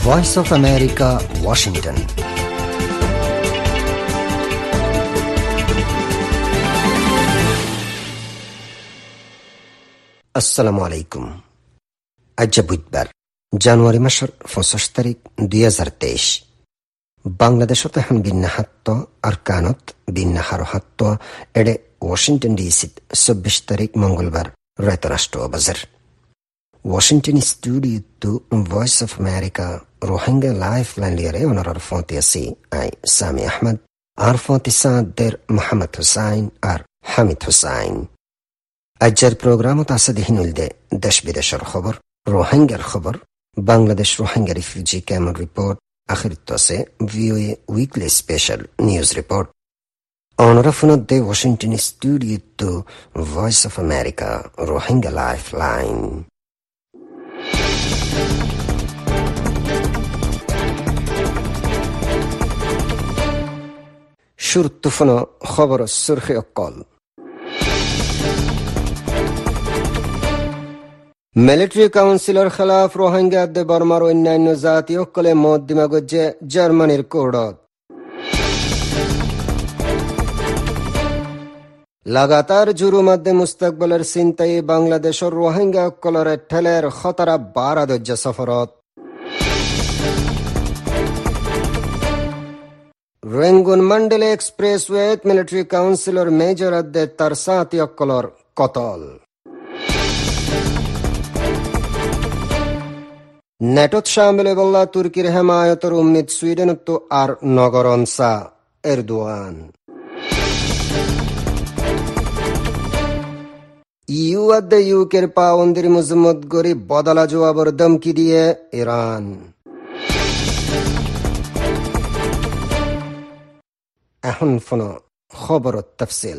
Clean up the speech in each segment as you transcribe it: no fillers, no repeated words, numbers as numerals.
Voice of America, Washington. আসসালামু আলাইকুম। আজ বুধবার জানুয়ারি মাসের 25 তারিখ 2023। বাংলাদেশত এখন বিন্যাহাত্ত আর কানত বিন্যাহারহাত্ত এডে ওয়াশিংটন ডিসিত 24 তারিখ মঙ্গলবার রাতরাষ্ট্র বাজার। Washington studio Voice of America Rohingya life line লিয়ারে অনার ফোঁতি আসি আই সামি আহমদ আর ফোঁতি সাদের মোহাম্মদ হুসাইন আর হামিদ হুসাইন। আজের প্রোগ্রামত আছে দিহিনুলদে দেশ বিদেশের খবর, রোহিঙ্গার খবর, Bangladesh Rohingya refugee camp report, আখিরিত আছে VOA weekly special news report. অনরা ফোনদে Washington studio Voice of America Rohingya life line. শুরুত্তুফন খবর সুরখি অকল। মিলিটারি কাউন্সিলর খেলাফ রোহিঙ্গা বর্মার অন্যান্য জাতীয় কলে মত দিমাগজে জার্মানির কোর্টত। লাগাতার জুরু মধ্যে মুস্তাকবলের চিন্তায় বাংলাদেশের রোহিঙ্গা কলরে ঠেলের খতরা 12 দজ্জা সফরত। রেঙ্গুন মন্ডলে এক্সপ্রেসওয়েত মিলিটারি কাউন্সিলর মেজর আদে তার সাথী অকলর কতল। নেটোত শামিল বল্লা তুর্কির হেমায়তর উম্মিদ সুইডেন তো আর নগরনসা এরদোয়ান। ইউ আদে ইউকের পাবন্দির মজম্মত গরি বদলা জবাবর ধমকি দিয়ে ইরান। এখন ফোন খবর তফসিল।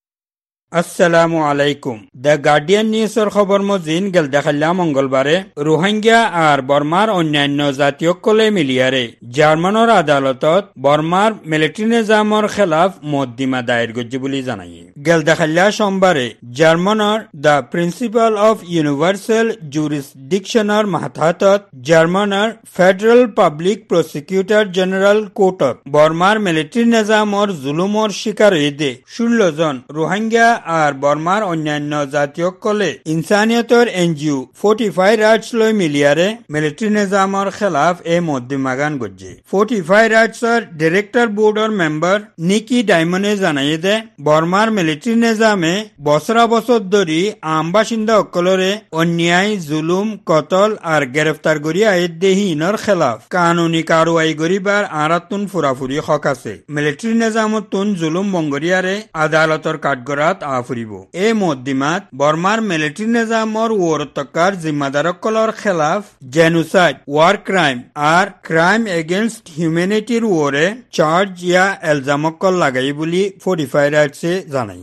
আসসালামু আলাইকুম। দ্য গার্ডিয়ান নিউজের খবর মজিন গেল দেখাল্লা মঙ্গলবারে রোহিঙ্গা আর বর্মার অন্যান্য জাতীয় কলে মিলিয়ারে জার্মানের আদালতত বর্মার মিলিটারি নিজামর খেলাফ মদ্দিমা দায়ের গজ্জি বলে জানাই। গেল দেখাল্লা সোমবারে জার্মানের দ্য প্রিন্সিপাল অফ ইউনিভার্সাল জুরিসডিকশনের মাথাতত জার্মানের ফেডারেল পাবলিক প্রসিকিউটর জেনারেল কোর্টত বর্মার মিলিটারি নিজামর জুলুমর শিকার হয়ে 16 জন রোহিঙ্গা আর বর্মার অন্যান্য জাতীয় কলে ইনসানিয়তর NGO 45 রাইটস লই মিলিয়ারে মিলিটারি নিজামর খেলাফ এ মদ্দিমাগান গজ্জে। 45 রাইটসর ডিরেক্টর বোর্ডর মেম্বার নিকি ডায়মন্ডে জানাই দে বর্মার মিলিটারি নিজামে বছরা বছর ধরি আম বাসিন্দা অকলরে অন্যায় জুলুম কতল আর গ্রেফতার করি আয়ের দেহীনর খেলাফ কানুনি কারওয়াই গরিবার আরাতুন ফুরাফুরি হক আছে। মিলিটারি নিজামতুন জুলুম বঙ্গরিয়ারে আদালতর কাঠগড়াত আফরিব। এ মদ্দিমাত বর্মার মিলিটারি নিজামর ওরতকার জিম্মাদারকলর খেলাফ জেনোসাইড, ওয়ার ক্রাইম আর ক্রাইম এগেইনস্ট হিউম্যানিটির ওরে চার্জ ইয়া এলজামকল লাগাই বলি 45 রাইটসে জানাই।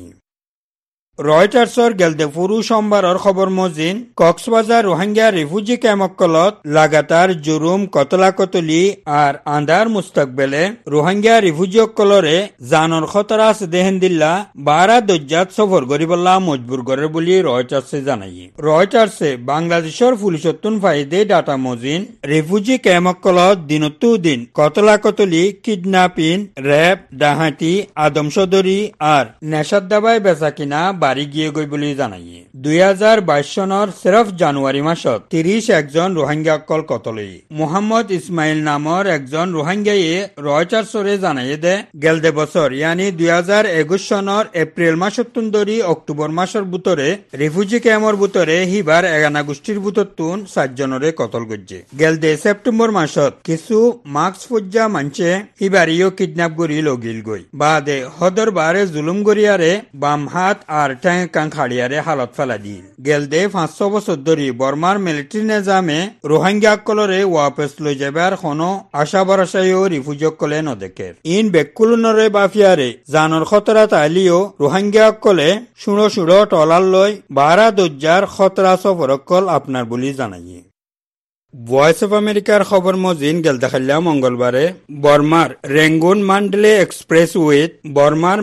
রয়টার্সর গেলদে ফুরু সোমবারর খবর মজিন কক্সবাজার রোহিঙ্গা রিফিউজি ক্যাম্পকলত লাগাতার জুরুম কতলাকতলি আর আন্দার মুস্তাকবেলে রোহিঙ্গা রিফিউজি কলরে জানর খতরা দেহেন্দিল্লা 12 দজ্জাত সফর গরিবল্লা মজবুর করে বলি রয়টার্সে জানাই। রয়টার্সে বাংলাদেশের পুলিশতুন ফাইদে ডাটা মজিন রিফিউজি ক্যাম্পকলত দিনতু দিন কতলাকতলি, কিডন্যাপিং, রেপ, ডাহাতি, আদমসদরি আর নেশার দাবায় বেচা কিনা বাড়ি গিয়ে গই বলে জানাই। 2022 সনের সিরফ জানুয়ারি মাসত 30 একজন রোহিঙ্গা কল কতলে। মোহাম্মদ ইসমাইল নামর একজন রোহিঙ্গায়ে রয়টার্সরে জানাই দে গেলদে বছর ইয়ানি 2021 সনের এপ্রিল মাসতুন ধরি অক্টোবর মাসের বুতরে রিফিউজি ক্যাম্পর বুতরে হিবার এগানা গোষ্ঠীর বুতরতুন 7 জনরে কতল গজ্জে। গেলদে সেপ্টেম্বর মাসত কিছু মার্কস ফজ্জা মানছে হিবারিও কিডন্যাপ করি লগিল গই বাদে হদর বারে জুলুম গরিয়ারে বাম হাত আর ট্যাং কাং খাড়িয়ারে হালত ফেলা দিল। গেলদে 500 বছর ধরি বর্মার মিলিটারি নিজামে রোহিঙ্গা কলরে ওয়াপস লই যাবার কোনো আশা ভরসায়ও রিফিউজি কলে নদেকের। ইন বেকুলনরে বাফিয়ারে জানর খতরা তাইলিও রোহিঙ্গা কলে শুড়ো শুড়ো টলার লই 12 দজ্জার খতরা সফরকল আপনার বলি জানাই। ভয়েস অফ আমেরিকার খবর মজিন গেল দেখাল্লা মঙ্গলবারে বর্মার রেঙ্গুন মান্ডলে এক্সপ্রেস উইথ বর্মার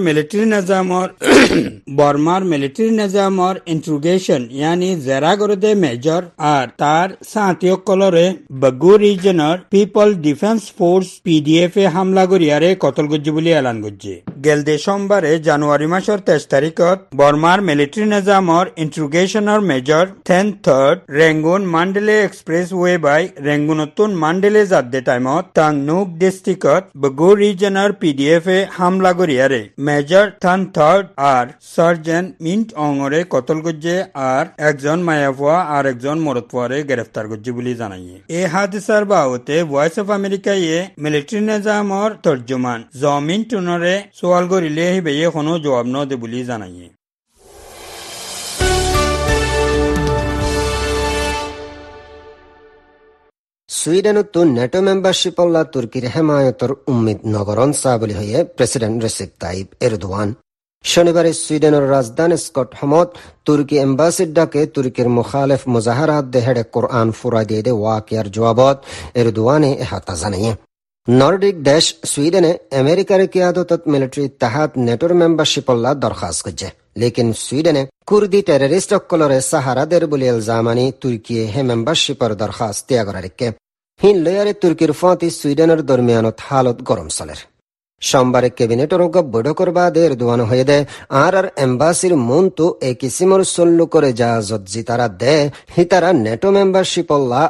মিলিটারি নিজামর ইন্ট্রোগেশন ইয়ানি জেরাগরদে মেজর আর তার সাঁতীয় কলরে বগু রিজনের পিপল ডিফেন্স ফোর্স পিডিএফ এ হামলা করিয়ারে কতল গজ্জি বলে এলান গজ্জি গেলদে সোমবারে জানুয়ারি মাসের 23 তারিখত বর্মার মিলিটারি নিজামর ইন্ট্রোগেশনের major 10th Rangoon Mandalay expressway by রেঙ্গুনতুন মান্ডলে যাদ্দে টাইমত টাংনুক ডিস্ট্রিক্টত বগু রিজনের পিডিএফ এ হামলা করিয়ারে মেজর 10th আর সার্জেন্ট মিন্ট অঙ্গরে কতল গজ্জে আর একজন মায়াফুয়া আর একজন মরতফুয়ারে গ্রেফতার গজ্জে বলে জানাইয়ে এই হাদিসার বাবতে ভয়েস অফ আমেরিকা মিলিটারি নিজামর তর্জমান জমিন টুনরে সোয়াল করিলে হিবে কোনো জবাব ন দে বলে জানাইয়ে সুইডেনত নেটো মেম্বারশিপ তুর্কির হেমায়তর উম্মিদ নগরন চাবলি হয়ে প্রেসিডেন্ট রেসিপ তাইব এরদোয়ান শনিবারে সুইডেনের রাজধানী স্কটহমত তুর্কি এম্বাসির ডাকে তুর্কির মুখালেফ মুজাহারাত দেহেড়ে কোরআন ফুরাই দিয়ে ওয়াকিয়ার জবাবত এরদোয়ানে এহাতা জানিয়ে নর্ডিক দেশ সুইডেনে আমেরিকার কিয়াদতত মিলিটারি ইত্তেহাদ নেটোর মেম্বারশিপ দরখাস্ত করছে লেকিন সুইডেনে কুর্দি টেররিস্ট অকলরে সাহারা দের বলে ইলজামানি তুর্কিয়ে হে মেম্বারশিপের দরখাস্ত ত্যাগরা রেখে হিন লয়ারে তুর্কির ফতি সুইডেনের দরমিয়ানত হালত গরম চলের সোমবারে ক্যাবিনেটের বৈঠকের বাদে এরদোয়ান হয়ে দেয় আর এম্বাসির মন্তু এ কিসিমর সল্লু করে জাহাজত জিতারা দে হিতারা নেটো মেম্বারশিপ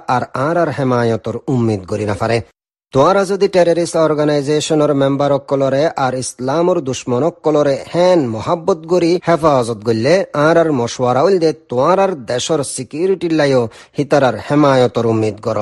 আর হেমায়তর উম্মিদ করি না পারে তোয়ারা যদি টেররিস্ট অর্গানাইজেশনের মেম্বার অকলরে আর ইসলামর দুশ্মন অকলরে হেন মহাব্বত গরি হেফাজত গলে আর মশওয়ারা উল দে তোয়ার দেশর সিকিউরিটি লাইও হিতারার হেমায়তর উম্মিদ কর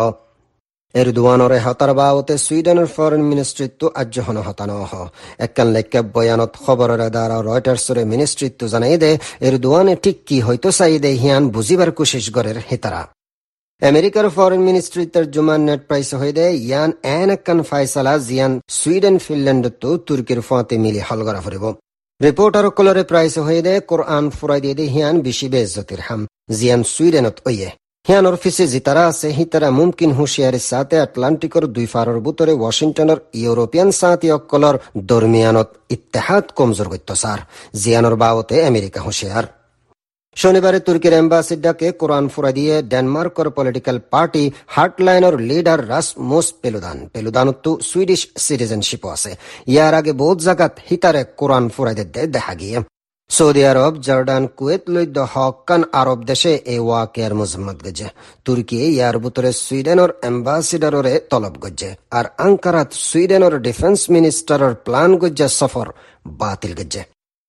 এরদোয়ানরে হতার বাবতে সুইডেনের ফরেন মিনিস্ট্রিত্ব আজ্যহন হতানো একখান লেখকে বয়ানত খবরের দ্বারা রয়টার্সরে মিনিস্ট্রিত্ব জানাই দে এরদোয়ানে ঠিক কি হয়তো চাই দে হিয়ান বুঝিবার কোশিশ গরের হিতারা আমেরিকার ফরেন মিনিস্ট্রিত্বের জুমান নেট প্রাইস হয়ে দে ইয়ান এন একখান ফাইসালা জিয়ান সুইডেন ফিনল্যান্ডতো তুর্কির ফতে মিলি হলগরা ফুরিব রিপোর্টার কলরে প্রাইস হয়ে দে কোরআন ফুরাই দিয়ে হিয়ান বেশি বেজ্জতির হাম জিয়ান সুইডেনত ওয়ে হিয়ানোর ফিসে জিতারা আছে হিতারা মুমকিন হুঁশিয়ারির সাথে আটলান্টিকর দুই ফারর বুতরে ওয়াশিংটনের ইউরোপিয়ান সাথী অকলর দরমিয়ানত ইত্তেহাদ কমজোর করত সার জিয়ানোর বাবতে আমেরিকা হুঁশিয়ার শনিবারে তুর্কির এম্বাসির ডাকে কোরআন ফুরা দিয়ে ডেনমার্কর পলিটিক্যাল পার্টি হার্টলাইনের লিডার রাসমুস পেলুদানতো সুইডিশ সিটিজেনশিপ আছে ইয়ার আগে বহুত জায়গাত হিতারে কোরআন ফুরাই দে দেখা গিয়ে সৌদি আরব জর্ডান কুয়েত লইদ্য হকান আরব দেশে এ ওয়াকিয়ার মজম্মত গজে তুর্কি ইয়ার ভিতরে সুইডেনের এম্বাসিডাররে তলব গজে আর আঙ্কারাত সুইডেনের ডিফেন্স মিনিস্টারের প্ল্যান গজ্জে সফর বাতিল গজে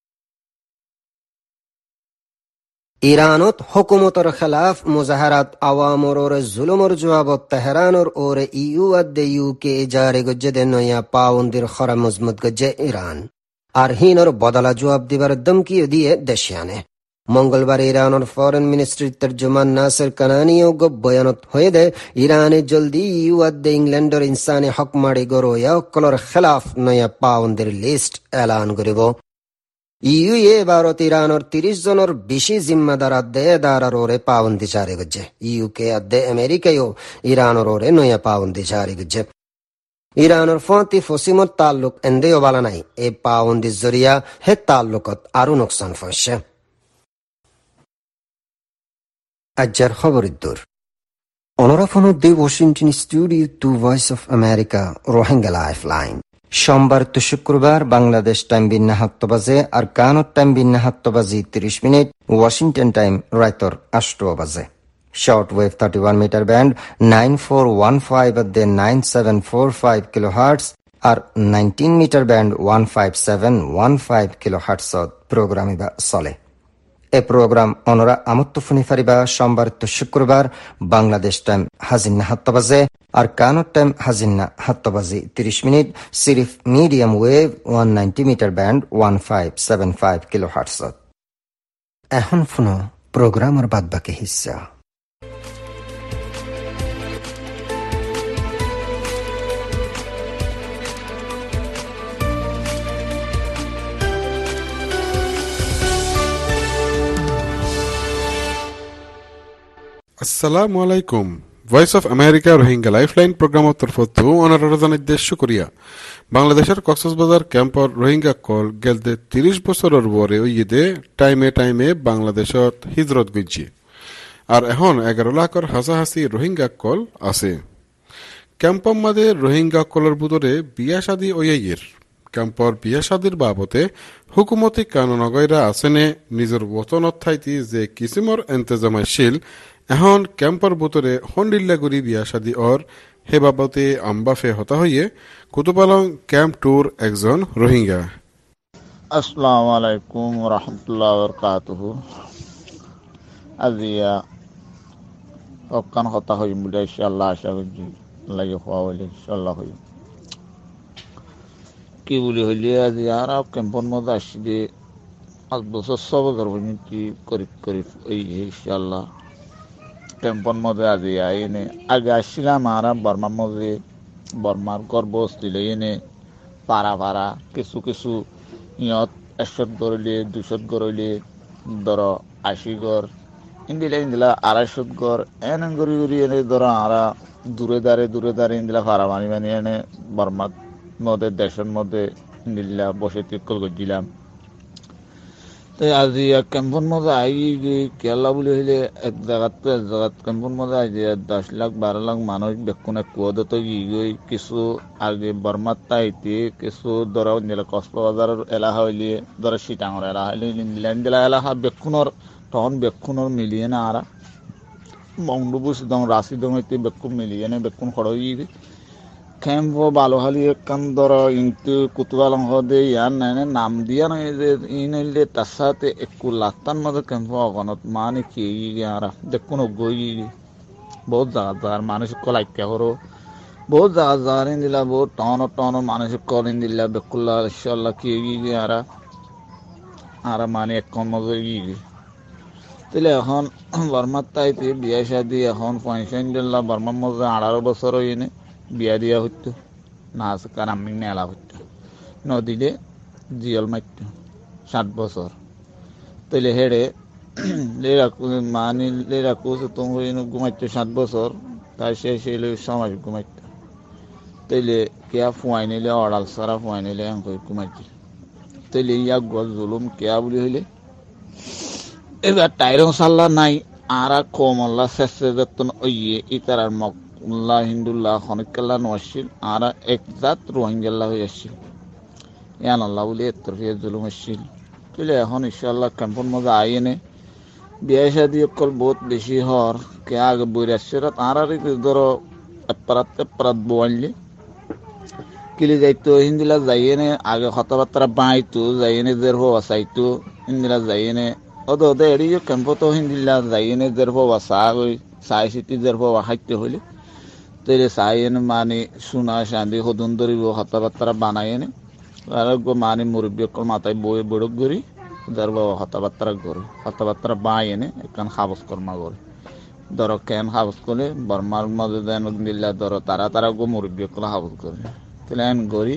ইরানত হুকুমতর খেলাফ মুজাহারাত আওয়ামর ওরে জুলুমর জবাবত তেহরানর ওরে ইউ আদে ইউকে জারি গজ্জে দে নয়া পাউন্দির খরা মজমত গজ্জে ইরান আর হিনর বদলা জবাব দিবার ধমকি দিয়ে দেশে আনে মঙ্গলবার ইরানের ফরেন মিনিস্ট্রির তর্জমান নাসির কানানিও বয়ানত হয়ে দে ইরানে জলদি ইউ আদে ইংল্যান্ডর ইনসানি হক মারি গরো ইয়াকলর খেলাফ নয়া পাউন্দির লিস্ট এলান করিব ইউ ভারত ইরানের 30 জনের বেশি জিম্মাদার আদে দারার ওরে পাবন্দি জারি গজ্জে ইউকে আদে আমেরিকায়ও ইরানের ওরে নয়া পাবন্দি জারি গজ্জে ইরানের ফতি ফসিমত তাল্লুক এন্দেও বালা নাই এ পাবন্দি জরিয়া হে তাল্লুকত আরো নোকসান ফসছে আজ্জার খবরের দূর অনরাফন the Washington studio to voice of America Rohingya lifeline সোমবার তো শুক্রবার বাংলাদেশ টাইম বিন্না 7 বাজে আর কানত টাইম বিন্না 7 বাজে 30 মিনিট ওয়াশিংটন টাইম রাইতর 8 বাজে শর্ট ওয়েভ 31 মিটার ব্যান্ড 9415 অদ্দে 9745 কিলোহার্টজ আর 19 মিটার ব্যান্ড 15715 কিলোহার্টজ প্রোগ্রাম ইবা চলে এ প্রোগ্রাম অনরা আমত্ত ফুনি ফারিবা সোমবার তো শুক্রবার বাংলাদেশ টাইম হাজিন্না 7 বাজে আর কানত টাইম হাজিন্না 7 বাজে 30 মিনিট সিরিফ medium wave 190 metre band 1575 kilohertz এখন ফুনো প্রোগ্রামের বাদ বাকি হিস্সা আসসালামু আলাইকুম Voice of America Rohingya lifeline প্রোগ্রামৰ তৰফতো অনাৰৰ জানাইতে শুক্ৰিয়া বাংলাদেশের কক্সবাজার ক্যাম্পর রোহিঙ্গা কল গেলতে 30 বছরের বরে ঈদে টাইমে বাংলাদেশত হিজরত গইছে আর এখন 11 লাখর হাসাহাসি রোহিঙ্গা কল আছে ক্যাম্পর মাঝে রোহিঙ্গা কলের ভিতরে বিয়া শাদী ওয়াইয়ের ক্যাম্পর বিয়া শাদীর বাবতে হুকুমতি কানুনগৈরা আছেনে নিজের বতনত থাইতি যে কিসিমর এন্তেজামাইছিল এখন ক্যাম্পর ভিতরে হন্ডিল্লাগুড়ি বিয়া শাদী ওর হে বাবতে আমবাফে হতা হইয়ে কুতুপালং ক্যাম্প ট্যুর একজন রোহিঙ্গা। আসসালামু আলাইকুম রহমতুল্লাহ বরকাতুহু আজিয়া অকান কথা হইম বলে ইনশাআল্লাহ আশা করছি লাগে হওয়া হইলে ইনশাআল্লাহ হইম কি বলি হইলে আজি আর ক্যাম্পন মধ্যে আসলে 5 বছর 6 বছর কি করি এই ইনশাআল্লাহ ক্যাম্পন মধ্যে আজি আইনে আগে আসছিলাম আর বর্মার মধ্যে বর্মার গর্ব ছিল এনে পাড়া কিছু ইয়ত 100 গড়লে 200 গড়লে ধর 80 গড় ইন্দিলা 250 গড় এনে গড়ি এনে ধর আরা দূরে দাঁড়ে ইন্দিলা পাড়া মানি এনে বর্মার মধ্যে দেশের মধ্যে ইন্দিলা বসে তিকল করছিলাম তাই আজি ক্যাম্পন মধ্যে আই কেরালা বলে হইলে এক জায়গাত ক্যাম্পন মধ্যে আই 10 লাখ 12 লাখ মানুষ বেকুনে কুয়াদত গই কিছু আগে বর্মার তাইতে কিছু ধরা নিলে কক্সবাজার এলাকা হইলে ধরা সিটাঙর এলাকা হইলে ইন্দিলা এলাকা বেকুনের মিলিয়ে না আর বঙ্গবুস দং রাশি দং হইতে বেকুন মিলিয়ে না বেকুন খড়ই ক্যাম্প ভালো হলি একখান ধর কিন্তু কুতুবালং হদে ইয়ার নাই নাম দিয়া নাই যে ইনলে তার সাথে একটু লাস্তার মধ্যে ক্যাম্প অগনত মানে কি আর দেখুন গই বহুত জায়গা মানুষ কলাইকা করো বহুত জায়গা দিলা বহুত টন মানুষ কলিন দিলা বেকুল্লা ইনশাল্লাহ কি আর মানে এক কম মধ্যে তাহলে এখন বর্মার তাইতে বিয়া শাদি এখন পয়সা দিল্লা বর্মার মধ্যে 18 বছর এনে বিয়া দিয়া হইতো না কার আমি নেলা হইতো নদীলে জিয়ল মারত 60 বছর তাইলে হেড়ে লেরাকু তুমি ঘুমাইতো 7 বছর তাই সে সমাজ ঘুমাইতো তাইলে কেয়া ফুয়াই নিলে অড়াল সারা ফুয়াই নিলে ঘুমাইছিল তাইলে ইয়া গল জুলুম কেয়া বলি হইলে এবার টাইরং সাল্লা নাই আর কমল্লা শেষে যতন ওইয়ে ইতারার মকুল্লাহ হিন্দুল্লাহ খনিকাল্লা নওয়াসিল আর এক জাত রোহিঙ্গাল্লাহ হয়ে আসছিল ইয়ান আল্লাহ বলে এতরফিয়া জুলুম আসছিল তাহলে এখন ইনশাআল্লাহ ক্যাম্পন মধ্যে আইনে বিয়া শাদি অকল বহুত বেশি হর কে আগে বই আসছে আর ধরো এপারাত বোয়াইলে কিলি যাইতো হিন্দিলা যাইনে আগে কথাবার্তা বাঁইতো যাইনে দের হওয়া চাইতো হিন্দিলা যাইনে ওদে এড়ি ক্যাম্পতো হিন্দিলা যাইনে দের হওয়া চাই চিতি দের হওয়া খাইতে হইলে তাইলে চাইনে মানে সোনা চাঁদি সদন ধরিব কথাবার্তা বানাইনে আর মানে মুরব্বী অকল মাথায় বই বড়ক গড়ি দের বাবা কথাবার্তা বাঁইনে একখান সাবস কর্মা করে ধরো কেন সাবস করে বর্মার মধ্যে দেন দিল্লা ধরো তারা গো মুরব্বী অকল সাবস করে তাহলে এন গড়ি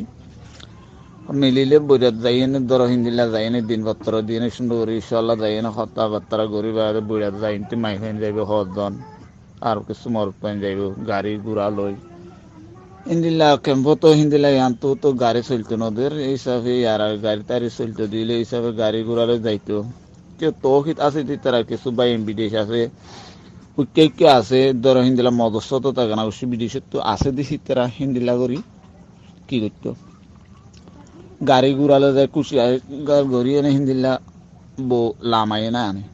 মিলিলে বইরাত যাইনে ধরো হিন্দিলা যাইনে দিনপত্র দিনে সুন্দর করে ইনশাল্লাহ যাইনে কথাবার্তা গড়ি বাইরে বইরাত যাইনতে মাইফাইন যাইব হজন আর কিছু মরপাইন যাইব গাড়ি ঘোড়া লই হিন্দিলা ক্যাম্পতো হিন্দিলা ইয়ানতো তো গাড়ি চলতো নদের এই হিসাবে আর গাড়ি টাড়ি চলতো দিলে এই হিসাবে গাড়ি ঘোড়ালে যাইতো কেউ তৌহিদ আছে তারা কিছু বা বিদেশ আছে কে আছে ধরো হিন্দিলা মদস্ত থাকে না বিদেশে তো আছে দেখি তারা হিন্দিলা করি কি করতো গাড়ি ঘুরালে যায় কুশি গড়ি এনে হিন্দিলা বো লামাই না আনে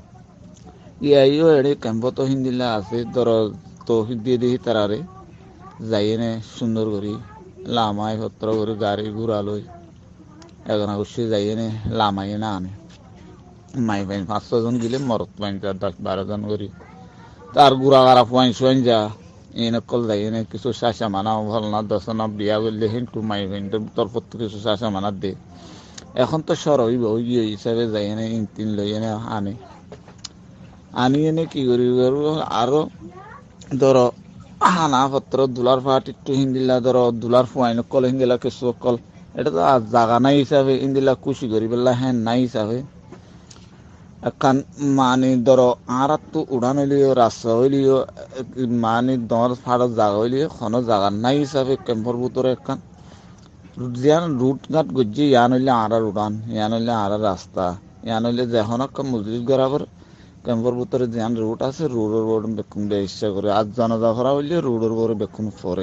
ইয়াইও এড়ে ক্যাম্পতো হিন্দিলা আছে ধরো তৌহিদ দিয়ে দেখি তারারে যাইনে সুন্দর করি লামাই পত্র করে গাড়ি ঘুরালই এখন অবশ্যই যাইনে লামাই না আনে মাই পাইন 5-6 জন গেলে মরত পাইন 10-12 জন করি তার গুড়া গাড়া পাইন সোয়াইন যা এনকল যাইনে কিছু শাসা মানা ভাল না দশনা বিয়া করলে হিন্টু মাই পাইন তরফত কিছু শাসা মানা দে এখন তো সর হইব ওই হিসাবে যাইনে ইনতিন লই এনে আনি এনে কি করি আরো ধরো হানা পত্র দুলার ফাটি একটু হিন্দিলা ধরো দুলার ফুয়াইন কল হিন্দিলা কিছু কল এটা তো জাগা নাই হিসাবে ইন্দিলা খুশি করি পেলা হ্যাঁ নাই হিসাবে এখন মানে ধরো আর তো উড়ান হইলিও রাস্তা হইলিও মানে দর ফাড়ত জাগা হইলিও কোনো জাগা নাই হিসাবে ক্যাম্পর ভিতরে এখন জিয়ান রুট ঘাট গজ্জি ইয়ান হইলে আর উড়ান ইয়ান হইলে আর রাস্তা ইয়ান হইলে যখন একটা মজলিস গড়াবার ক্যাম্পর ভিতরে জিয়ান রুট আছে রোডের বড় বেকুম বে ইচ্ছা করে আজ জানাজা করা হইলে রোডের বড় বেকুম পরে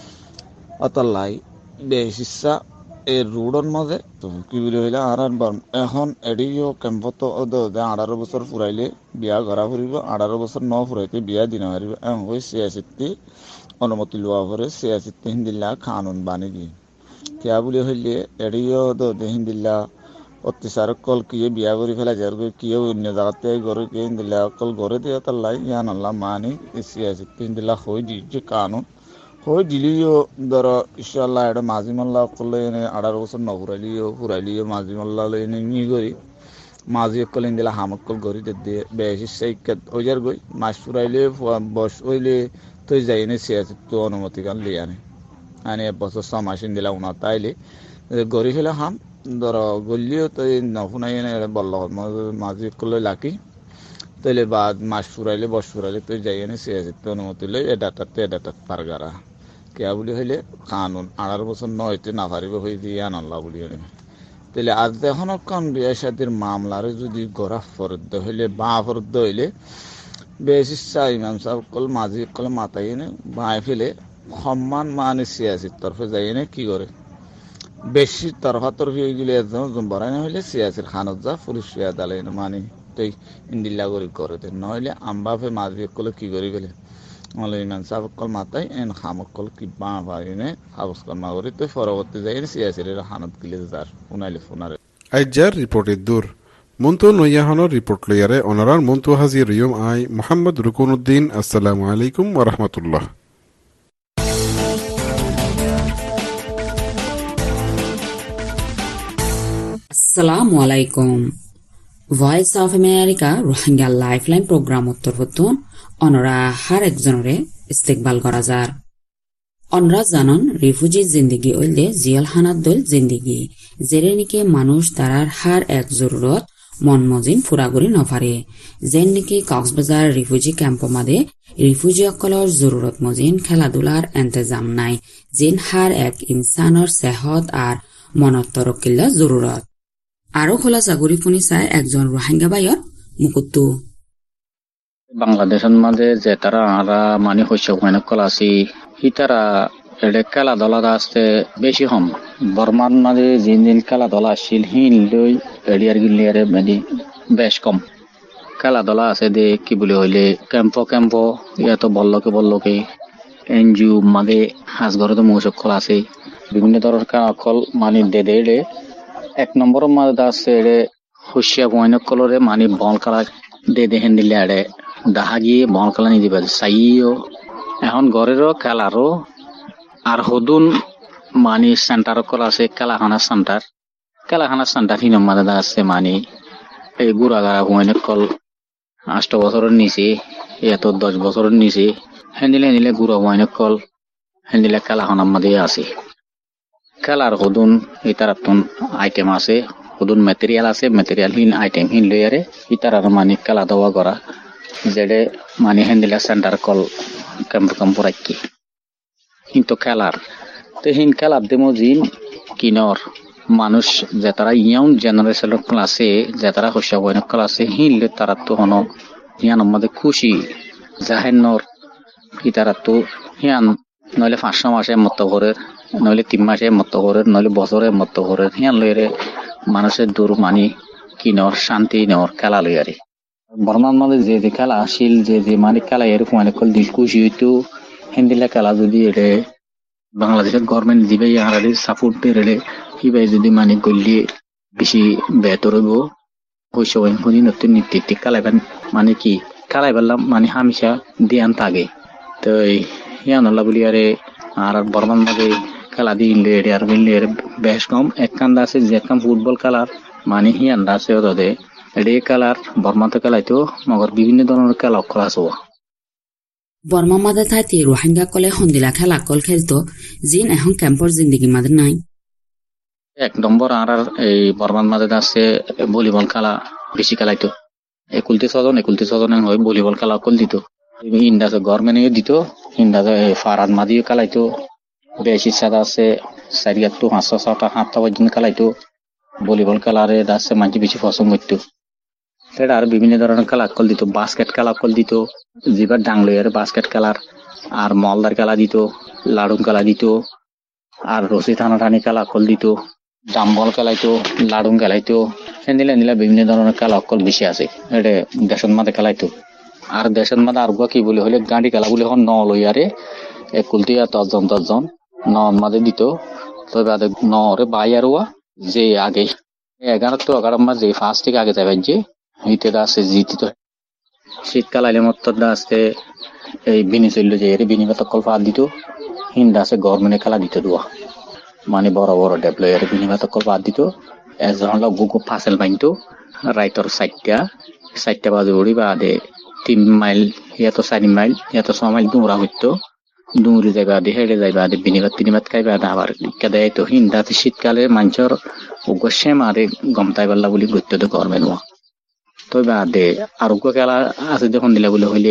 অত লাই বেশ ইচ্ছা এই রোডের মাঝে তো কি বলে হইলে আর এখন এডিও ক্যাম্পত 18 বছর ফুরাইলে বিয়া ঘরা ফুরিব 18 বছর ন ফুরাইতে বিয়া দিন হারিব এমন করে সিয়াসিত্তি অনুমতি লওয়া করে সিয়াসিত্তি হিন্দিল্লা কানুন বানি দিয়ে কিয়া বলে হইলে এডিও হিন্দিল্লা অত্যাচার কল কিয়ে বিয়া করে ফেলা যার কিয়ে অন্য জায়গাতে গড়ে কিয়ে হিন্দিল্লা কল গড়ে দিয়ে তার লাই ইয়ান আল্লাহ মানি সিয়াসিত্তি হিন্দিল্লা হয়ে দিচ্ছে কানুন হয়ে দিলিও ধরো ইনশাল্লাহ এটা মাঝি মাল্লা করলে এনে 18 বছর ন ফুরাইলিও মাঝি মাল্লা এনে নিয়ে করি মাঝি অকল দিলা হামকল গড়ি দিয়ে বেশি সাইকাত ওইজার গই মাছ ফুরাইলে বস হইলে তুই যাই এনে সিয়াসিত্তি অনুমতি কান লিয়ে আনে 1 বছর 6 মাস দিলা উনা তাইলে গড়ি ফেলে হাম ধরো গলিও তো নফুনাই এনে বলল মাঝি করলে লাকি তাইলে বা মাস ফুরাইলে বস ফুরাইলে তুই যাই এনে সিয়াসিত্তি অনুমতি লই এডাটাতে পারগারা কেয়া বলি হইলে কানুন 18 বছর নয়তে না পারিব হয়ে দিয়ে আনল্লা বলি তাহলে আজ এখন কান বিয়া শাদির মামলারে যদি গড়া ফরদ্দ হইলে বা ফরদ্দ হইলে বেশ ইচ্ছা ইমাম সাহেব কল মাঝি কল মাথায় এনে বাঁয়ে ফেলে সম্মান মানে সিয়াসির তরফে যাই এনে কি করে বেশি তরফাতরফি হয়ে গেলে একজন বড়াই না হইলে সিয়াসির খানত যা পুলিশ দালাই মানি তুই ইন্দিল্লা করি করে দেন নইলে আমবাফে মাঝি কলে কি করি ফেলে ইমান সাহেব কল মাথায় এন খামকল কি বাঁ পাইনে হাবস কর্মা করি তুই পরবর্তী যাই সিয়াসির খানত গিলে যার উনাইলে ফোনারে আইজার রিপোর্টের দূর মন্তু নৈয়াহনের রিপোর্ট লইয়ারে অনারার মন্তু হাজির ইয়ম আই মোহাম্মদ রুকনুদ্দিন আসসালামু আলাইকুম ওয়া রাহমাতুল্লাহ। আসসালামু আলাইকুম। Voice of America Rohingya lifeline programme উত্তর হতুন অনরা হার একজনরে ইস্তেকবাল করা যার অনরা জানন রিফিউজি জিন্দিগি ওইলে জিয়াল হানাত দল জিন্দিগি জেরে নিকে মানুষ তারার হার এক জরুরত মন মজিন ফুরাগুড়ি নফারে যেন নিকি কক্সবাজার রিফিউজি ক্যাম্প মাদে রিফিউজি অকলর জরুরত মজিন খেলাধুলার এন্তেজাম নাই যেন হার এক ইনসানর সেহত আর মনত তরকিল্লা জরুরত আরো খোলা চাগুরি ফুনি চাই একজন রোহিঙ্গা বাইর মুকুত্তু বাংলাদেশের মাঝে যে তারা আরা মানে হইছে ওখানে কলাসি হি তারা এডে খেলাধুলা আসতে বেশি হম বর্মার মাঝে জিন খেলাধুলা আসছিল হিন লই এডিয়ার গিলিয়ারে মানে বেশ কম খেলাধুলা আছে দে কি বলে হইলে ক্যাম্প ইয়াত বললকে এনজিও মাঝে হাজগরে তো মৌসুকল আছে বিভিন্ন ধরনের কল মানে দে 1 নম্বরের মাঝে আছে এডে হুশিয়া বয়নক কলরে মানে বল খেলা দে হেন দিলে এডে দাহা গিয়ে বল খেলা নিয়ে দিবে চাইও এখন ঘরেরও খেলারও আর হদুন মানে সেন্টার কল আছে খেলাখানা সেন্টার হিন মাঝে আছে মানে এই গুড়াগাড়া বয়নক কল 8 বছরের নিচে এত 10 বছরের নিচে হেন্দিলে গুড়া বয়নক কল হেন্দিলে খেলাখানার মধ্যে আছে খেলার হদুন ইতারাতুন আইটেম আছে হদুন মেটেরিয়াল হিন আইটেম হিন লইয়ারে ইতারার মানে খেলা দেওয়া করা যেডে মানে হেন্দিলা সেন্টার কল ক্যাম্প রাখি কিন্তু খেলার তো হিন খেলার দেমো জিন কিনর মানুষ যে তারা ইয়ং জেনারেশনের ক্লাসে যে তারা হস্যা বইন ক্লাসে হিনলে তারা তো হন হিয়ান মধ্যে খুশি জাহেনর ইতারা তো হিয়ান নইলে 5 মাসের মতো ঘরের নইলে 3 মাসের মতো ঘরের নইলে বছরের মতো ঘরের হিয়ান লইরে মানুষের দূর মানি কিনর শান্তি নর খেলা লইয়ারে বর্মান মাঝে যে খেলা আসিল যে মানে খেলা এরকম অনেক দিল খুশি হইতো হিন্দিলা খেলা যদি এড়ে বাংলাদেশের গভর্নমেন্ট দিবে ইয়ারে সাপোর্ট দিয়ে হিবাই যদি মানে গলিয়ে বেশি বেহতর হইব হইছে ওই নতুন নীতি খেলাইবেন মানে কি খেলাইবেলাম মানে হামেশা ধ্যান থাকে তো ইয়ানল্লা বলি আরে আর বর্মান মাঝে খেলা দিলে এড়ে আর মিললে বেশ কম এক কান্দা আছে যে কাম ফুটবল খেলার মানে হিয়ানরা আছে ওদের এডে খেলার বর্মাতে খেলাইতো মগর বিভিন্ন ধরনের খেলা খেলা আছে বর্মা মাদে থাইতে রোহিঙ্গা কলে হন্দিলা খেলা কল খেলতো জিন এখন ক্যাম্পর জিন্দিগি মাদে নাই 1 নম্বর আর এই বর্মান মাঝে আছে ভলিবল খেলা বেশি খেলাইতো একুলতি ছজন হয় ভলিবল খেলা অকল দিত। ইন্ডাসে গভর্নমেন্টে দিত, ইন্ডাসে ফারাদ মাদিও খেলাইতো, বেশি সাদা আছে 4 500 6টা 7টা পর্যন্ত খেলাইতো। ভলিবল খেলারে দাসে মানুষ বেশি পছন্দ করতো। সেটা আর বিভিন্ন ধরনের খেলা অকল দিত, বাস্কেট খেলা অকল দিত, যেবার ডাংলইয়ার বাস্কেট খেলার, আর মলদার খেলা দিত, লাডুম খেলা দিত, আর রশি টানাটানি খেলা অকল দিত, ডাম্বল খেলাইতো, লাডুম খেলাইতো। নিলা বিভিন্ন ধরনের খেলা অকল বেশি আছে, এটা দেশের মাঝে খেলাইতো। আর দেশের মাঝে আর কি বলে হলে গাঁড়ি খেলা বলে এখন লইয়ারে একুলতি 10জন মাঝে দিত। তবে নরে বাইয়ার যে আগে 11 মাঝে ফার্স্ট থেকে আগে যাবে যে হিতে আছে জিতিত। শীতকাল আইলে মত আসতে এই বিনি চলল যে বিনিময় তকল ফাঁদ দিত। হিন্দা আছে গভর্নমেন্টে খেলা দিত দেওয়া, মানে বড় বড় ডেপ্লয়ার বিনিময় তকল ফাঁদ দিত। এজন হলো গুগু ফাসেল বানতো রাইতর 4টা বাজে উড়ি বাদে 3 মাইল ইয়াতো 4 মাইল ইয়াতো 6 মাইল দৌড়া হইতো। দৌড়ে যাইবা আদে হেঁটে যাইবা আদে বিনিময় খাইবা আবার ইকা দেয়। তো হিন্দাতে শীতকালে মানুষের উগ্র মারে গমতাই পারলা বলে গুরুত্ব তো গভর্নমেন্ট হওয়া। তবে আদে আরোগ্য খেলা আছে যখন দিলা বলে হইলে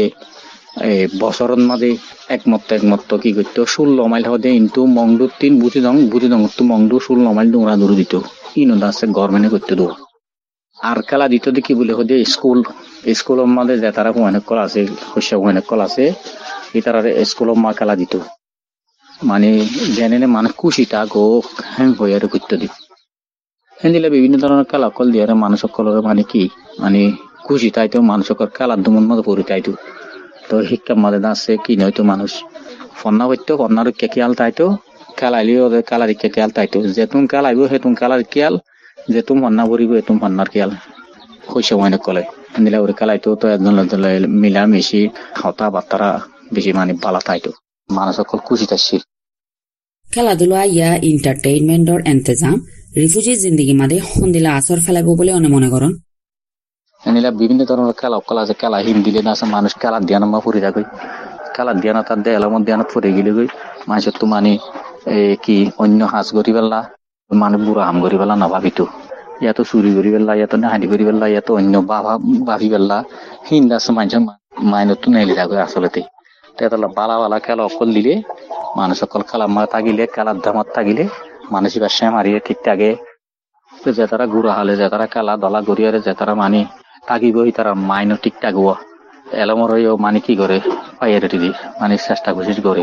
বছরের মাঝে একমত কি করতো 16 মাইল হতে ইন্টু মংডু 3 বুঝি দং তো মংডু 16 মাইল দৌড়া দৌড় দিত। ইনদা আছে গভর্নমেন্টে করতে দেবো। আর খেলা দিত দেখি বলে হতে স্কুলের মাঝে যে তারা অনেক কল আছে, শস্য অনেক কল আছে, এই তারা স্কুলের মা খেলা দিত। মানে জেনে মানে খুশিটা গো হ্যাং হয়ে করতে দিত। হ্যাঁ দিলে বিভিন্ন ধরনের খেলা কল দিয়ে মানুষ সকলের মানে কি মানে খুশি তাইতো মানুষ খেলার দুমন মতো পড়ি তাইতো। তো শিক্ষার মাঝে আছে কি নয়তো মানুষ ফন্না করতো, ফন্নার খেয়াল তাইতো, খেলাইলেও খেলার খেয়াল তাইতো। যেতুম খেলাইব সেতুম খেলার খেয়াল, যেতুম ফন্না পড়িব এতুম ফন্নার খেয়াল শস্য অনেক কলে দিলে ওরে খেলাইতো। তো একজন মিলামিশি হতা বার্তারা বেশি মানে বালা তাইতো, মানুষ সকল খুশি থাকছিল। খেলাধুলা ইয়া এন্টারটেইনমেন্টর এন্তেজাম রিফিউজি জিন্দিগি মাঝে হন্দিলা আসর ফেলাইব বলে অনেক মনে করেন। এনিলা বিভিন্ন ধরনের খেলা অকল আছে। খেলা হিন্দিলে না আছে মানুষ খেলার ধ্যান ফুরি থাকে, খেলার ধ্যান তার দেয়ালের ধ্যানত ফুরে গেলে গই মানুষের তো মানে কি অন্য হাঁস গড়ি পেলা মানে বুড়া হাম গড়ি পেলা না ভাবিত, ইয়াতো চুরি করি পেলা, ইয়াতো নাহানি করি পেলা, ইয়াতো অন্য ভাবি পেলা হিন্দা আছে মানুষের মাইনত তো নেলি থাকে আসলেতে। তেতলা বালা খেলা অকল দিলে মানুষ অকল খেলা মা থাকিলে খেলার ধামত থাকিলে মানুষের বাসায় মারিয়ে ঠিক থাকে। যে তারা গুড়া হালে যে তারা খেলা দলা গড়িয়ারে যে তারা মানে থাকিব তারা মাইনও ঠিক থাকব এলমর মানে কি করে পাইয়ারে দিদি মানে চেষ্টা কোশিশ করে।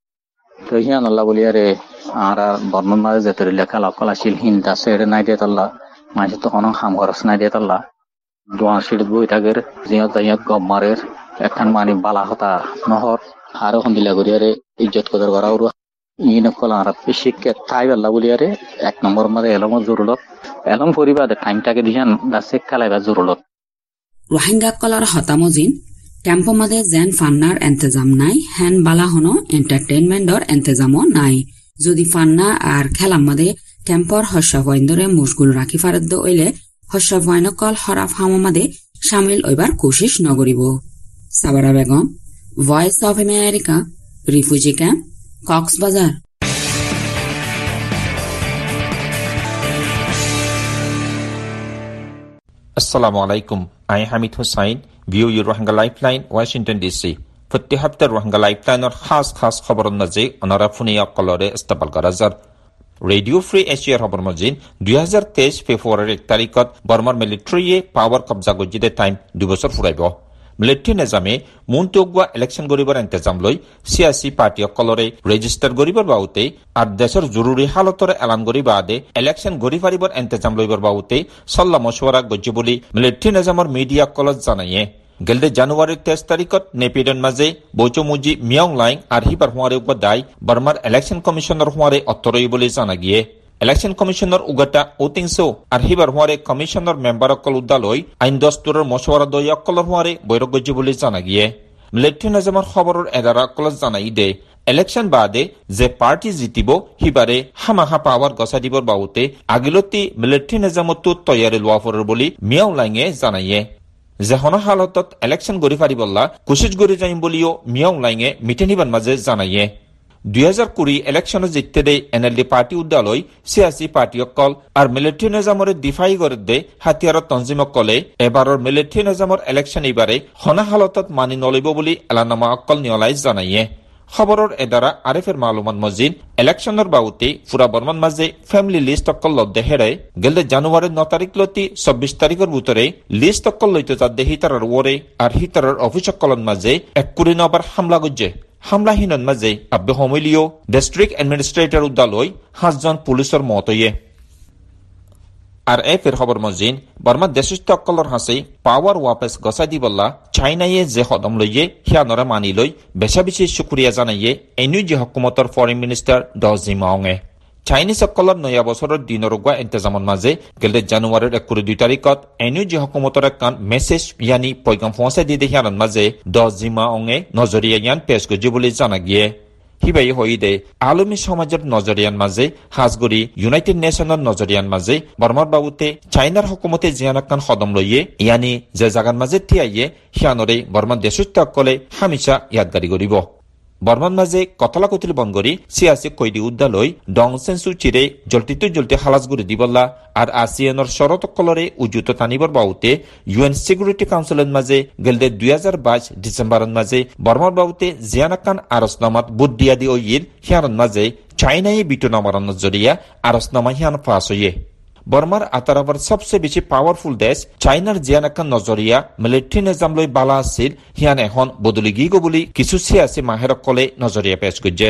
তো হিয়ান আল্লাহ বলি আরে আর বর্মন মাঝে যেতে খেলা অকল আসিল হিন্দা সেড়ে নাই দিয়ে তাল্লা মানুষ তখন হাম খরচ নাই দিয়ে তাল্লা দোয়া সিট বই থাকের জিয়ত গম মারের এখন মানে বালা হতা নহর আরো সন্দিলা করিয়ারে ইজ্জত কদর করা ওর ইনকল আর শিক্ষা তাই আল্লাহ বলি আরে 1 নম্বর মাঝে এলমর জরুরত এলম পরিবার টাইমটাকে দিয়ান দাসে খেলাইবার জরুরত। রোহিঙ্গা কলার হতামজিন ক্যাম্প মাদে যেন ফান্নার এন্তেজাম নাই হ্যান বালা হনো এন্টারটেইনমেন্টর এন্তেজামও নাই। যদি ফান্না আর খেলার মাদে ক্যাম্পর হস্যভয়ন্দরে মুশগুল রাখি ফারদ্দ ওইলে হস্যভয়নকল হরাফ হামো মাদে সামিল ওইবার কোশিশ নগরিব। সাবারা Begum, voice of America, refugee camp, Cox's Bazar. Assalamu alaikum. I am Hamid Hussain. View your Rohingya Lifeline, Washington DC. প্রতি হপ্তাহ Rohingya Lifeline খাস খবর নাজে অনারা ফুনিয়া কলরে ইস্তেমাল করা যার রেডিও ফ্রি এশিয়ার খবর মজিন 2023 ফেব্রুয়ারির 1 তারিখত বর্মার মিলিটারিয়ে পাওয়ার কবজা গজিদে টাইম 2 বছর ফুরাইব। মিলিটারি নিজামে মুনতগুয়া ইলেকশন গরিবার ইন্তজাম লই সিয়াসি পার্টি কলরে রেজিস্টার গরিবার বাউতে আর দেশের জরুরি হালতর এলান গরি বাদে ইলেকশন গরি পারিবার ইন্তজাম লইবার বাউতে সল্লা মশওয়ারা গজ্জি বলি মিলিটারি নিজামর মিডিয়া কলেজ জানাইয়ে। গেলদে জানুয়ারির 23 তারিখত নেপিডন মাঝে বৌচমুজি মিয়ং লাইং আর হিবার হুয়ারে উপদায় বর্মার ইলেকশন কমিশনার হুয়ারে অত্তরই বলে জানা গিয়ে। ইলেকশন কমিশনার উগাটা ওতিংসো আর হিবার হুয়ারে কমিশনার মেম্বার অকল উদ্দালই আইন দস্তরের মশওয়ারা দই অকলর হুয়ারে বৈরগজ্জি বলে জানা গিয়ে। মিলিটারি নিজামর খবরের এদারা কলেজ জানাই দে ইলেকশন বাদে যে পার্টি জিতিব হিবারে হামাহা পাওয়ার গছা দিবর বাউতে আগিলতি মিলিটারি নিজামতো তৈয়ারে লোয়াফরের বলি মিয়াও লাইঙে জানাইয়ে। যে হন হালতত ইলেকশন গরি ফারিবল্লা কোশিশ গরি যাইম বলিও মিয়াও লাইঙে মিটেনিবার মাঝে জানাইয়ে। 2020 ইলেকশনে জিততে দে এনএলডি পার্টি উদ্যালয় সিয়াসি পার্টিসকল আর মিলিটারি নিজামর ডিফাই করে দে হাতিয়ারত তঞ্জিমসকলে এবাৰৰ মিলিটারি নিজামর ইলেকশন এবারে হনা হালতত মানি নলিব বুলি এলানামা অকল নিয়লাই জানাইয়ে খবরের এদারা আরিফের মালুমান মজিদ ইলেকশনের বাউতে ফুরা বর্মান মাঝে ফ্যামিলি লিস্ট অকল লদ্দে হেরে গেলদে জানুয়ারির 9 তারিখ লতি 24 তারিখের ভিতরে লিস্ট অকল লইতে যাতে হিতারের ওরে আর হিতারের অফিস অকলন মাঝে 1 কোটি নবার হামলা গজ্জে হামলাহীনন মাঝে আব্বে হমিলিও ডিস্ট্রিক্ট অ্যাডমিনিস্ট্রেটর উদ্যালয় 5 জন পুলিশের মতয়ে আর এফের খবর মজিন বর্মা দেশস্থ অকলর হাসে পাওয়ার ওয়াপেস গসাই দিবল্লা চাইনায়ে যে কদম লইয়ে হিয়ানরা মানি লই বেশা বেশি শুক্রিয়া জানাইয়ে এনু যে হকুমতর ফরেন মিনিস্টার ডজি মাওঙে চাইনিজ অকলর নয়া বছরের দিনরগুয়া ইন্তজামন মাঝে গেলে জানুয়ারির 2 তারিখত এনু যে হকুমতর কান মেসেজ ইয়ানি পয়গাম পৌঁছাই দিয়ে হিয়ানন মাঝে ডজি মাওঙে নজরিয়া ইয়ান পেশ গজি বলে জানা গিয়ে হিবাই হইদে আলমী সমাজের নজরিয়ান মাঝে হাজগুড়ি ইউনাইটেড নেশনের নজরিয়ান মাঝে বর্মার বাবুতে চাইনার হকুমতে জিয়ানাকান কদম লইয়ে ইয়ানি যে জাগান মাঝে তিয়াইয়ে হিয়ানরে বর্মান দেশত্যাগকলে হামিশা ইয়াদগারি করিব বর্মান মাঝে কতলা কতিল বনগরি সিয়াসি কৈদি উদ্যালয় ডং সেন্সু চিরে জলটি হালাসগুড়ি দিবল্লা আর আসিয়ানর শরতকলরে উজুত টানিবর বাউতে ইউএন সিকিউরিটি কাউন্সিলের মাঝে গেলদে 2022 ডিসেম্বরের মাঝে বর্মার বাউতে জিয়ানাকান আরসনামাত বুদ্ধিয়া দি ওইর হিয়ারন মাঝে চাইনাই বিটু নামারণ জরিয়া আরসনামা হিয়ান ফাঁস হইয়ে বর্মার আতারাবার সবচেয়ে বেশি পাওয়ারফুল দেশ চাইনার জিয়ানাকান নজরিয়া মিলিটারি নিজাম লৈ বালা আছিল হিয়ান এখন বদলি গিগ বুলি কিছু সিয়াসি মাহেরকলে নজরিয়া পেশ করছে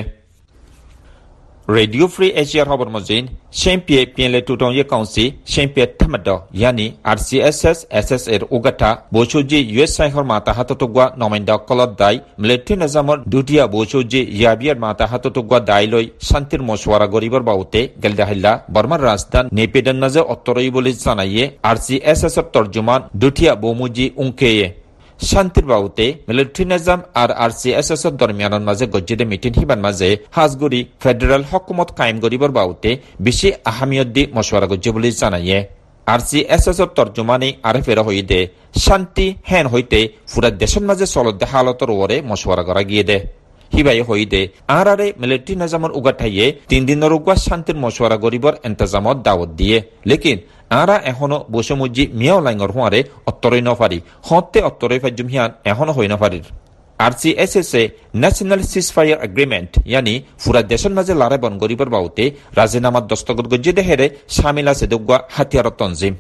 রেডিও ফ্রি এশিয়ার খবর মজিন শেম্পিয়ে পিএলএ টুটংয়ে কাউন্সি শেম্পিয়ে থামদ ইয়ানি আরসিএসএস এসএস এর উগাটা বসুজি ইউএস সাইহর মাতা হাততগুয়া নমাইন্দা কলত দাই মিলিটারি নিজামর দুটিয়া বসুজি ইয়াবিয়ার মাতা হাততগুয়া দাই লৈ শান্তির মশওয়ারা গরিবর বাউতে গেলদাহিল্লা বর্মার রাজধান নেপেডন মাঝে অত্তরই বলে জানাইয়ে আরসিএসএস এর তর্জমান দুটিয়া বমুজি উঙ্কেয়ে শান্তির বাউতে মিলিটারি নিজাম আর আরসিএসএস এর দরমিয়ানের মাঝে গজ্জিদে মিটিং হিবান মাঝে হাজগুড়ি ফেডারেল হকুমত কায়েম গরিবর বাউতে বেশি আহমিয়ত দি মশওয়ারা গজ্জে বলে জানাইয়ে আরসিএসএস এর তর্জমানে আরেফের হইদে শান্তি হেন হইতে পুরা দেশের মাঝে চলতে হালতর ওরে মশওয়ারা করা গিয়ে দে হিবাই হইদে আরে মিলিটারি নিজামর উগাঠাইয়ে 3 দিনের উগা শান্তির মশওয়ারা গরিবর ইন্তজামত দাওয়াত দিয়ে লেকিন আরা এখনো বসমুজি মিয়াও লাইঙর হুয়ারে অত্তরই নপারি হতে অত্তরই ফাইজুম হিয়ান এখনো হই নপারির আরসিএসএস এ ন্যাশনাল সিজফায়ার এগ্রিমেন্ট ইয়ানি পুরা দেশের মাঝে লারে বন গরিবর বাউতে রাজিনামাত দস্তখত গজ্জে দেহেরে শামিল আছে দুগা হাতিয়ার তনজিম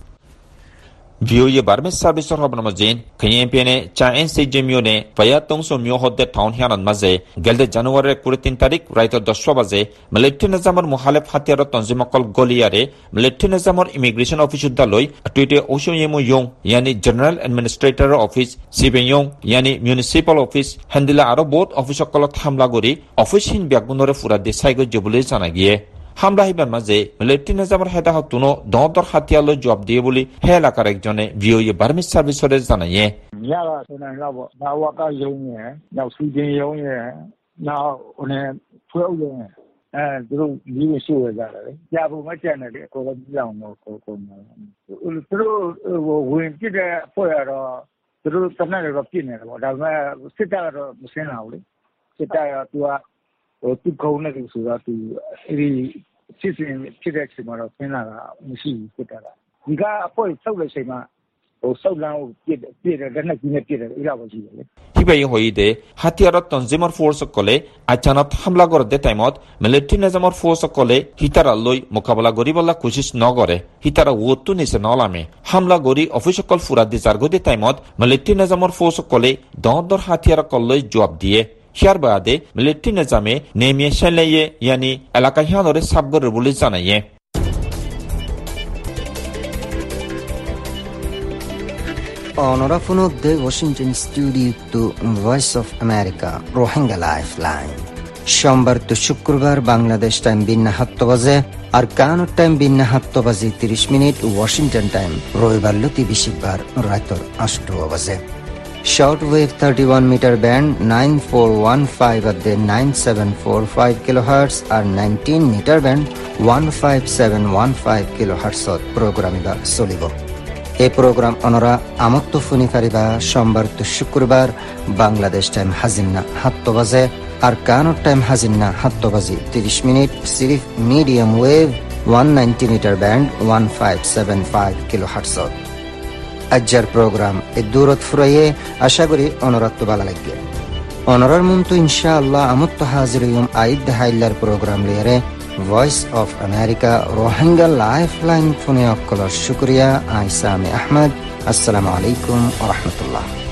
ভিওয়ে বার্মেস সার্ভিসর খবর মজিন কেএমপিএনে চাইন সিজেমিওনে পায়াতং সোমিও হদে টাউন হিয়ানন মাঝে গেলদে জানুয়ারির 23 তারিখ রাইত 10 বাজে মিলিটারি নিজামর মুখালেফ হাতিয়ার তনজিমকল গলিয়ারে মিলিটারি নিজামর ইমিগ্রেশন অফিস উদ্যালয় টুইটে ওশোয়েমু ইয়ং ইয়ানি জেনারেল অ্যাডমিনিস্ট্রেটর অফিস সিবেয়ং ইয়ানি মিউনিসিপাল অফিস হ্যান্ডিলা আরো বহুত অফিসকলত হামলা করি অফিসহীন ব্যাগুনরে ফুরা দেশাই গজ্জে বলে জানা গিয়ে হামলা হিবার মাঝে মিলিটারি নিজামর হেদাহতুনো দর হাতিয়ালৈ জবাব দিয়ে বলে হে এলাকার একজনে ভিওয়ে বার্মিস সার্ভিসরে জানাইয়ে သူခုံနေလို့ဆိုတာသူအဲ့ဒီဖြစ်စဉ်ဖြစ်တဲ့အချိန်မှာတော့ခင်းလာတာမရှိဘူးဖြစ်တာဒီကအပွဲဆုပ်တဲ့ချိန်မှာဆုပ်လန်းကိုပြစ်တယ်လက်နဲ့ကြီးနဲ့ပြစ်တယ်အဲ့ဒါပဲရှိတယ်လေ হিবাই হইদে হাতিয়ার তনজিমর ফোর্স কলে আচানক হামলা করে দে টাইমত মিলিটারি নিজামর ফোর্স কলে হিতারা লই মোকাবেলা গরিবল্লা কোশিশ নগরে হিতারা ওতু নিছে নলামে হামলা গরি অফিসকল ফুরা দি জারগো দে টাইমত মিলিটারি নিজামর ফোর্স কলে দর হাতিয়ার কলই জবাব দিয়ে হিয়ার বাদে মিলিটারি নিজামে নেমিয়ে সেলাইয়ে ইয়ানি এলাকা হিয়ানরে সাবগর বলে জানাইয়ে অনরাফুনো দে Washington studio to voice of America Rohingya lifeline সোমবার তো শুক্রবার বাংলাদেশ টাইম বিন্না 7 বাজে আর কানাডা টাইম বিন্না 7 বাজে 30 মিনিট ওয়াশিংটন টাইম রবিবার লতি বিশিবার রাতর 8 বাজে Shortwave 31 meter band 9415 at the 9745 kilohertz or 19 meter band 15715 kilohertz program ibar solibo. এই প্রোগ্রাম অনরা আমত্ত ফুনি ফারিবা সোমবার তো শুক্রবার বাংলাদেশ টাইম হাজিন্না 7 বাজে আর কানাডা টাইম হাজিন্না 7 বাজে 30 মিনিট সিরিফ medium wave 190 metre band 1575 kilohertz. আজকের প্রোগ্রাম এই দূরত ফুরাইয়ে আশা করি অনরাত ভালো লাগবে। অনরার মন তো ইনশাআল্লাহ আমত্ত হাজির ইয়ম আইদ হাইলার প্রোগ্রাম লিয়ারে voice of America Rohingya lifeline ফোনে অক্কলর শুক্রিয়া। আইসামি আহমদ। আসসালামু আলাইকুম ওয়া রাহমাতুল্লাহ।